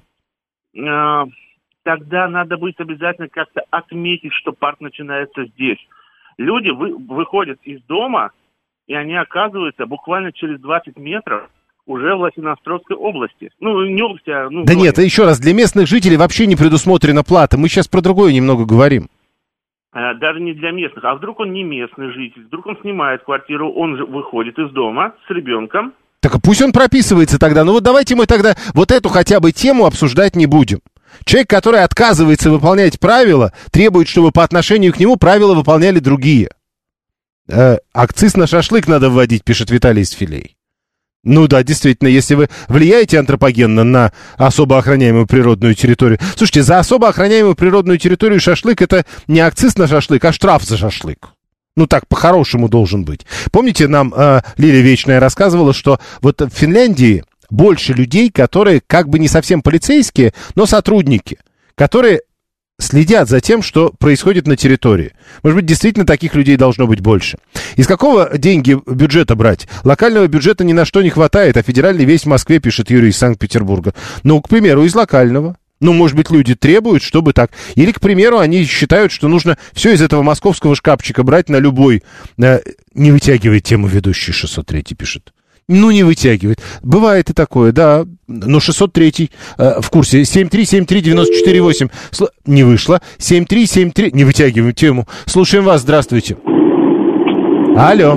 Тогда надо будет обязательно как-то отметить, что парк начинается здесь. Люди выходят из дома, и они оказываются буквально через 20 метров уже в Лосиноостровской области. Не области, а... Да нет, еще раз, для местных жителей вообще не предусмотрена плата. Мы сейчас про другое немного говорим. Даже не для местных. А вдруг он не местный житель? Вдруг он снимает квартиру, он же выходит из дома с ребенком. Так пусть он прописывается тогда. Давайте мы тогда вот эту хотя бы тему обсуждать не будем. Человек, который отказывается выполнять правила, требует, чтобы по отношению к нему правила выполняли другие. Акциз на шашлык надо вводить, пишет Виталий из Филей. Да, действительно, если вы влияете антропогенно на особо охраняемую природную территорию. Слушайте, за особо охраняемую природную территорию шашлык — это не акциз на шашлык, а штраф за шашлык. Так, по-хорошему должен быть. Помните, нам Лилия Вечная рассказывала, что вот в Финляндии больше людей, которые как бы не совсем полицейские, но сотрудники, которые следят за тем, что происходит на территории. Может быть, действительно таких людей должно быть больше. Из какого деньги бюджета брать? Локального бюджета ни на что не хватает, а федеральный весь в Москве, пишет Юрий из Санкт-Петербурга. К примеру, из локального. Может быть, люди требуют, чтобы так. Или, к примеру, они считают, что нужно все из этого московского шкафчика брать на любой. Не вытягивает тему ведущий, 603 пишет. Не вытягивает. Бывает и такое, да. Но 603 в курсе. 7373948. Не вышло. 7373. Не вытягиваем тему. Слушаем вас. Здравствуйте. Алло.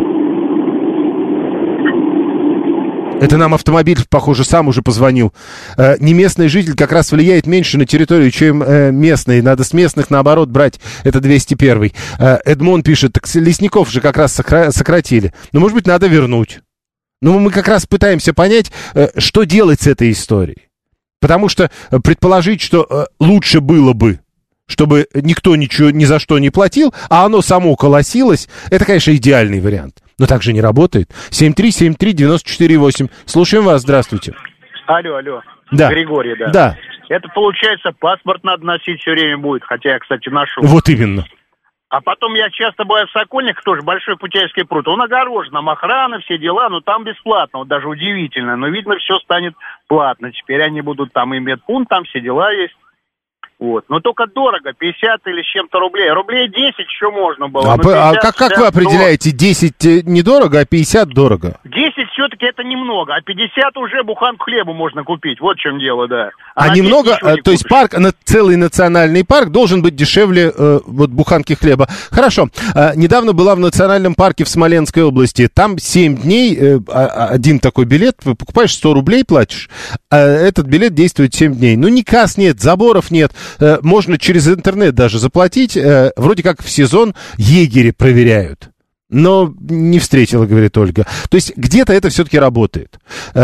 Это нам автомобиль, похоже, сам уже позвонил. Не местный житель как раз влияет меньше на территорию, чем местный. Надо с местных, наоборот, брать. Это 201. Эдмон пишет, так лесников же как раз сократили. Может быть, надо вернуть. Мы как раз пытаемся понять, что делать с этой историей. Потому что предположить, что лучше было бы, чтобы никто ничего ни за что не платил, а оно само колосилось, это, конечно, идеальный вариант. Но так же не работает. 7373948. Слушаем вас. Здравствуйте. Алло. Да. Григорий, да. Да. Это, получается, паспорт надо носить все время будет, хотя я, кстати, ношу. Вот именно. А потом я часто бываю в Сокольниках, тоже большой Путяйский пруд. Он огорожен, там охрана, все дела, но там бесплатно, вот даже удивительно. Но, видно, все станет платно. Теперь они будут, там и медпункт, там все дела есть. Вот. Но только дорого, 50 или с чем-то рублей. Рублей 10 еще можно было. А как вы определяете, 10 недорого, а 50 дорого? 10 все-таки это немного, а 50 уже буханку хлеба можно купить. Вот в чем дело, да. А немного, то есть парк, целый национальный парк должен быть дешевле вот буханки хлеба. Хорошо. Недавно была в национальном парке в Смоленской области. Там 7 дней, один такой билет, покупаешь 100 рублей, платишь. Этот билет действует 7 дней. Ну, ни касс нет, заборов нет. Можно через интернет даже заплатить. Вроде как в сезон егери проверяют. Но не встретила, говорит Ольга. То есть где-то это все-таки работает.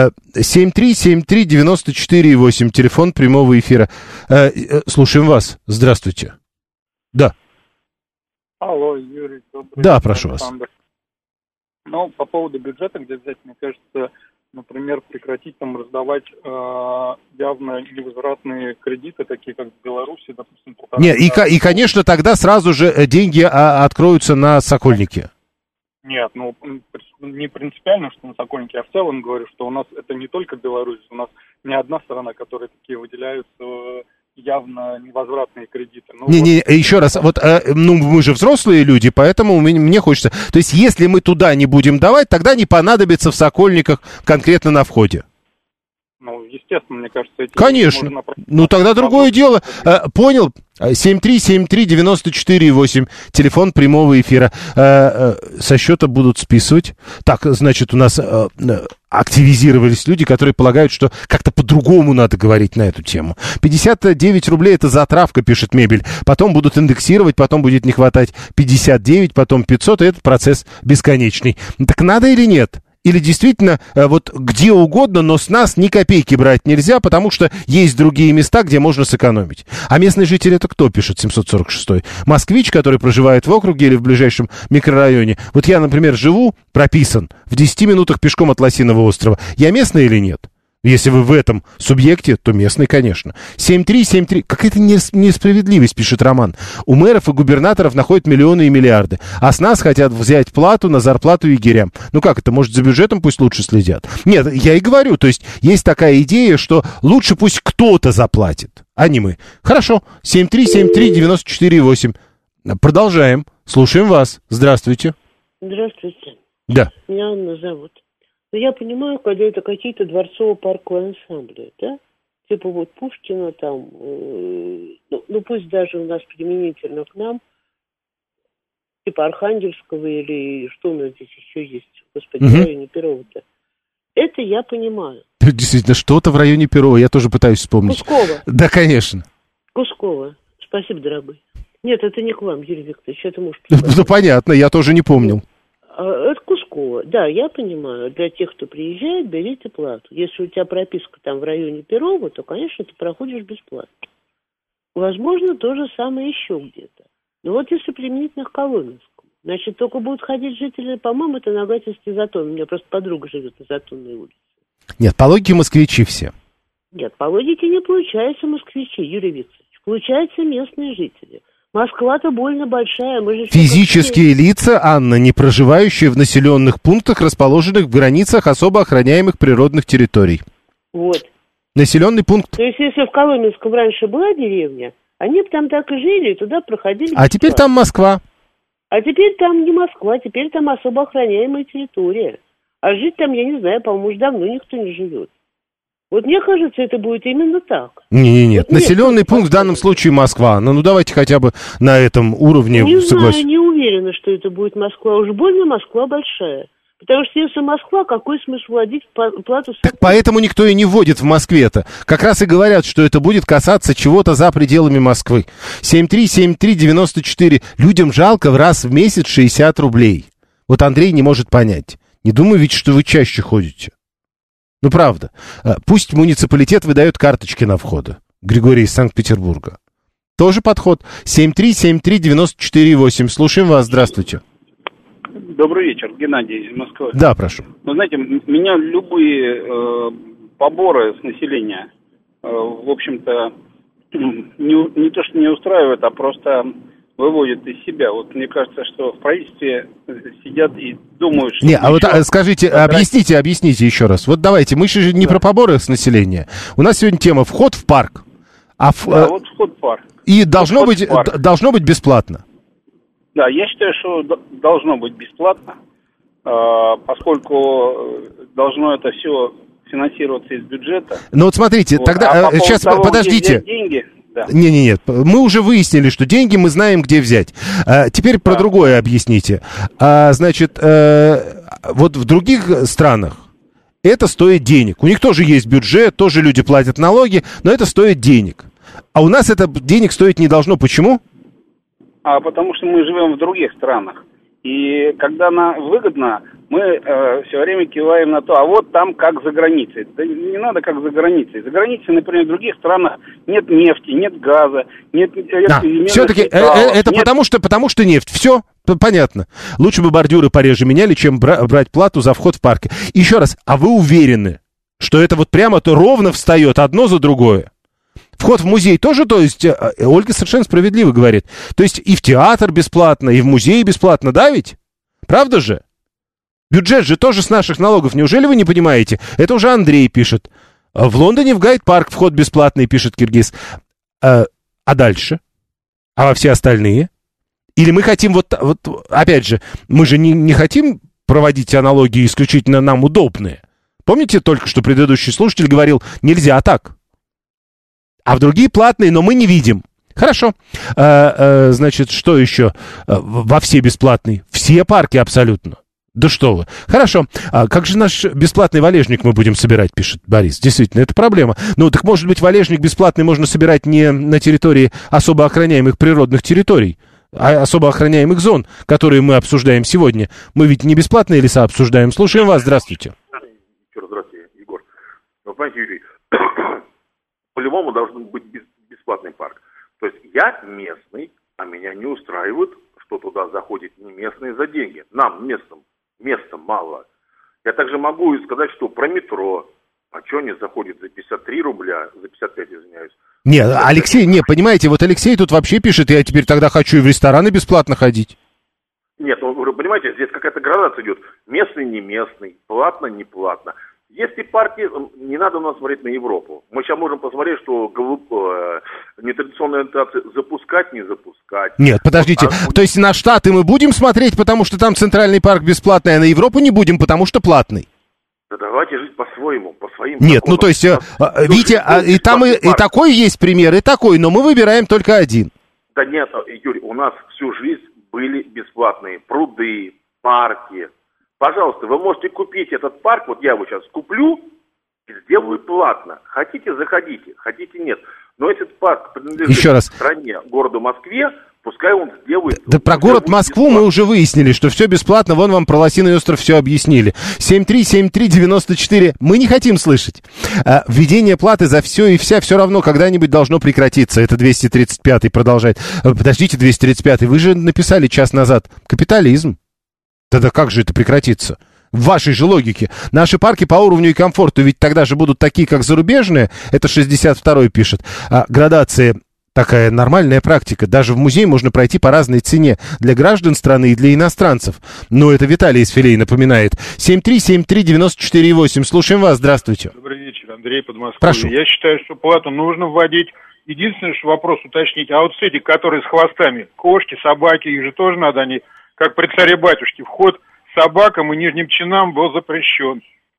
7373948, телефон прямого эфира. Слушаем вас. Здравствуйте. Да. Алло, Юрий. Добрый да, прошу вас. Ну, по поводу бюджета, где взять, мне кажется, например, прекратить там раздавать явно невозвратные кредиты, такие как в Беларуси, допустим. Нет, и, конечно, тогда сразу же деньги откроются на Сокольнике. Нет, ну, не принципиально, что на Сокольнике, я в целом говорю, что у нас это не только Беларусь, у нас не одна страна, которая такие выделяются явно невозвратные кредиты. Ну, еще раз, вот, мы же взрослые люди, поэтому мне хочется, то есть если мы туда не будем давать, тогда не понадобится в Сокольниках конкретно на входе. Ну, естественно, мне кажется, эти... Конечно. Ну, тогда другое дело. Понял? 7373948, телефон прямого эфира. Со счета будут списывать. Так, значит, у нас активизировались люди, которые полагают, что как-то по-другому надо говорить на эту тему. 59 рублей — это затравка, пишет Мебель. Потом будут индексировать, потом будет не хватать 59, потом 500, и этот процесс бесконечный. Так надо или нет? Или действительно вот где угодно, но с нас ни копейки брать нельзя, потому что есть другие места, где можно сэкономить. А местный житель — это кто, пишет 746-й? Москвич, который проживает в округе или в ближайшем микрорайоне. Вот я, например, живу, прописан, в 10 минутах пешком от Лосиного острова. Я местный или нет? Если вы в этом субъекте, то местный, конечно. 7373. Какая-то несправедливость, пишет Роман. У мэров и губернаторов находят миллионы и миллиарды. А с нас хотят взять плату на зарплату егерям. Ну как это? Может, за бюджетом пусть лучше следят? Нет, я и говорю. То есть есть такая идея, что лучше пусть кто-то заплатит, а не мы. Хорошо. 7373948. Продолжаем. Слушаем вас. Здравствуйте. Здравствуйте. Да. Меня Анна зовут. Но я понимаю, когда это какие-то дворцово-парковые ансамбли, да? Типа вот Пушкина там, ну пусть даже у нас применительно к нам, типа Архангельского или что у нас здесь еще есть, господи, в районе Перова-то. Это я понимаю. Действительно, что-то в районе Перова, я тоже пытаюсь вспомнить. Кускова. Да, конечно. Кускова. Спасибо, дорогой. Нет, это не к вам, Юрий Викторович, это может... Ну, понятно, я тоже не помнил. Это Кускова. Да, я понимаю. Для тех, кто приезжает, берите плату. Если у тебя прописка там в районе Перова, то, конечно, ты проходишь бесплатно. Возможно, то же самое еще где-то. Но вот если применительно к Коломенскому, значит, только будут ходить жители, по-моему, это на Гатинский затон. У меня просто подруга живет на Затонной улице. Нет, по логике москвичи все. Нет, по логике не получается москвичи, Юрий Викторович. Получаются местные жители. Москва-то больно большая. Мы же физические лица, Анна, не проживающие в населенных пунктах, расположенных в границах особо охраняемых природных территорий. Вот. Населенный пункт. То есть, если в Коломенском раньше была деревня, они бы там так и жили, и туда проходили. А теперь там Москва. А теперь там не Москва, теперь там особо охраняемая территория. А жить там, я не знаю, по-моему, уже давно никто не живет. Вот мне кажется, это будет именно так. Нет. Вот населенный пункт в данном случае Москва. Ну, давайте хотя бы на этом уровне согласен. Не уверена, что это будет Москва. Уж больно Москва большая. Потому что если Москва, какой смысл вводить плату? Так поэтому никто и не вводит в Москве-то. Как раз и говорят, что это будет касаться чего-то за пределами Москвы. 7373948. Людям жалко в раз в месяц 60 рублей. Вот Андрей не может понять. Не думаю ведь, что вы чаще ходите. Ну, правда. Пусть муниципалитет выдает карточки на входы. Григорий из Санкт-Петербурга. Тоже подход. 7373948. Слушаем вас. Здравствуйте. Добрый вечер. Геннадий из Москвы. Да, прошу. Вы знаете, меня любые поборы с населения, в общем-то, не то, что не устраивает, а просто выводит из себя. Вот мне кажется, что в правительстве сидят и думают, что... Не, а вот скажите, объясните еще раз. Вот давайте, мы же не про поборы с населения. У нас сегодня тема «Вход в парк». Да, вот вход в парк. И должно быть бесплатно. Да, я считаю, что должно быть бесплатно, поскольку должно это все финансироваться из бюджета. Ну вот смотрите, вот. Тогда сейчас подождите. Деньги, да. Нет, мы уже выяснили, что деньги мы знаем, где взять. Теперь про другое объясните. Значит, вот в других странах это стоит денег. У них тоже есть бюджет, тоже люди платят налоги, но это стоит денег. А у нас это денег стоить не должно. Почему? Потому что мы живем в других странах. И когда нам выгодно, мы все время киваем на то, а вот там как за границей. Да не надо как за границей. За границей, например, в других странах нет нефти, нет газа, нет... все-таки это нет... потому что нефть. Все понятно. Лучше бы бордюры пореже меняли, чем брать плату за вход в парки. Еще раз, а вы уверены, что это вот прямо-то ровно встает одно за другое? Вход в музей тоже, то есть, Ольга совершенно справедливо говорит, то есть и в театр бесплатно, и в музей бесплатно, да ведь? Правда же? Бюджет же тоже с наших налогов, неужели вы не понимаете? Это уже Андрей пишет. В Лондоне в Гайд-парк вход бесплатный, пишет Киргиз. А дальше? А во все остальные? Или мы хотим вот опять же, мы же не хотим проводить аналогии исключительно нам удобные. Помните только, что предыдущий слушатель говорил, нельзя так. А в другие платные, но мы не видим. Хорошо. Значит, что еще? Во все бесплатные. Все парки абсолютно. Да что вы. Хорошо. Как же наш бесплатный валежник мы будем собирать, пишет Борис. Действительно, это проблема. Ну, так может быть, валежник бесплатный можно собирать не на территории особо охраняемых природных территорий, а особо охраняемых зон, которые мы обсуждаем сегодня. Мы ведь не бесплатные леса обсуждаем. Слушаем вас. Здравствуйте. Еще раз здравствуйте, Егор. Вы понимаете, Юрий, по-любому должен быть бесплатный парк. То есть я местный, а меня не устраивает, что туда заходят не местные за деньги. Нам, места мало. Я также могу и сказать, что про метро. А что они заходят за 53 рубля, за 55, извиняюсь. Нет, Алексей, понимаете, вот Алексей тут вообще пишет, я теперь тогда хочу и в рестораны бесплатно ходить. Нет, вы понимаете, здесь какая-то градация идет. Местный, не местный, платно, не платно. Если парки, не надо у нас смотреть на Европу. Мы сейчас можем посмотреть, что нетрадиционные ориентации запускать, не запускать. Нет, подождите, то есть на Штаты мы будем смотреть, потому что там центральный парк бесплатный, а на Европу не будем, потому что платный? Да давайте жить по-своему, по своим Нет, законам. Ну то есть, видите, и там и такой есть пример, и такой, но мы выбираем только один. Да нет, Юрий, у нас всю жизнь были бесплатные пруды, парки. Пожалуйста, вы можете купить этот парк, вот я его сейчас куплю и сделаю платно. Хотите, заходите, хотите, нет. Но если этот парк принадлежит стране, городу Москве, пускай он сделает... Да про город Москву мы уже выяснили, что все бесплатно, вон вам про Лосиный остров все объяснили. 7373948, мы не хотим слышать. Введение платы за все и вся все равно когда-нибудь должно прекратиться. Это 235-й продолжает. Подождите, 235-й, вы же написали час назад. Капитализм. Тогда как же это прекратится? В вашей же логике. Наши парки по уровню и комфорту ведь тогда же будут такие, как зарубежные. Это 62-й пишет. Градация такая нормальная практика. Даже в музей можно пройти по разной цене. Для граждан страны и для иностранцев. Но это Виталий из Филей напоминает. 7373948. Слушаем вас. Здравствуйте. Добрый вечер. Андрей, Подмосковье. Прошу. Я считаю, что плату нужно вводить. Единственное, что вопрос уточнить. А вот с этих, которые с хвостами. Кошки, собаки, их же тоже надо, они... Как при царе-батюшке, вход собакам и нижним чинам был запрещен.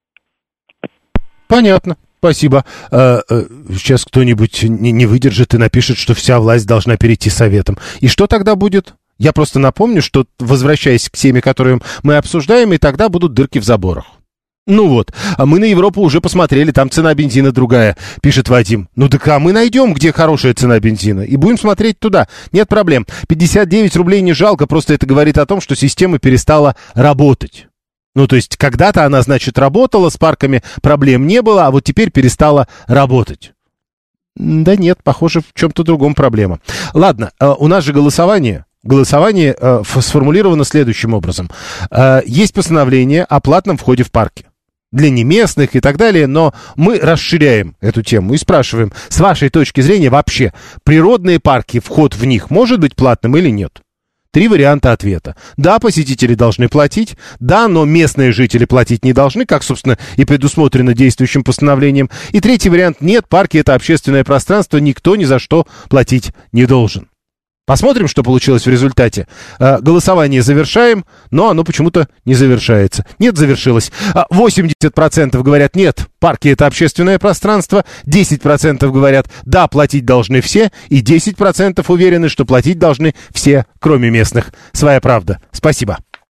Понятно, спасибо. Сейчас кто-нибудь не выдержит и напишет, что вся власть должна перейти советам. И что тогда будет? Я просто напомню, что, возвращаясь к теме, которую мы обсуждаем, и тогда будут дырки в заборах. Ну вот, а мы на Европу уже посмотрели, там цена бензина другая, пишет Вадим. Ну так а мы найдем, где хорошая цена бензина, и будем смотреть туда. Нет проблем. 59 рублей не жалко, просто это говорит о том, что система перестала работать. Ну то есть когда-то она, значит, работала, с парками проблем не было, а вот теперь перестала работать. Да нет, похоже, в чем-то другом проблема. Ладно, у нас же голосование. Голосование сформулировано следующим образом. Есть постановление о платном входе в парки. для неместных и так далее, но мы расширяем эту тему и спрашиваем, с вашей точки зрения вообще, природные парки, вход в них может быть платным или нет? 3 варианта ответа. Да, посетители должны платить. Да, но местные жители платить не должны, как, собственно, и предусмотрено действующим постановлением. И 3-й вариант. Нет, парки — это общественное пространство, никто ни за что платить не должен. Посмотрим, что получилось в результате. Голосование завершаем, но оно почему-то не завершается. Нет, завершилось. 80% говорят нет, парки — это общественное пространство. 10% говорят да, платить должны все. И 10% уверены, что платить должны все, кроме местных. Своя правда. Спасибо.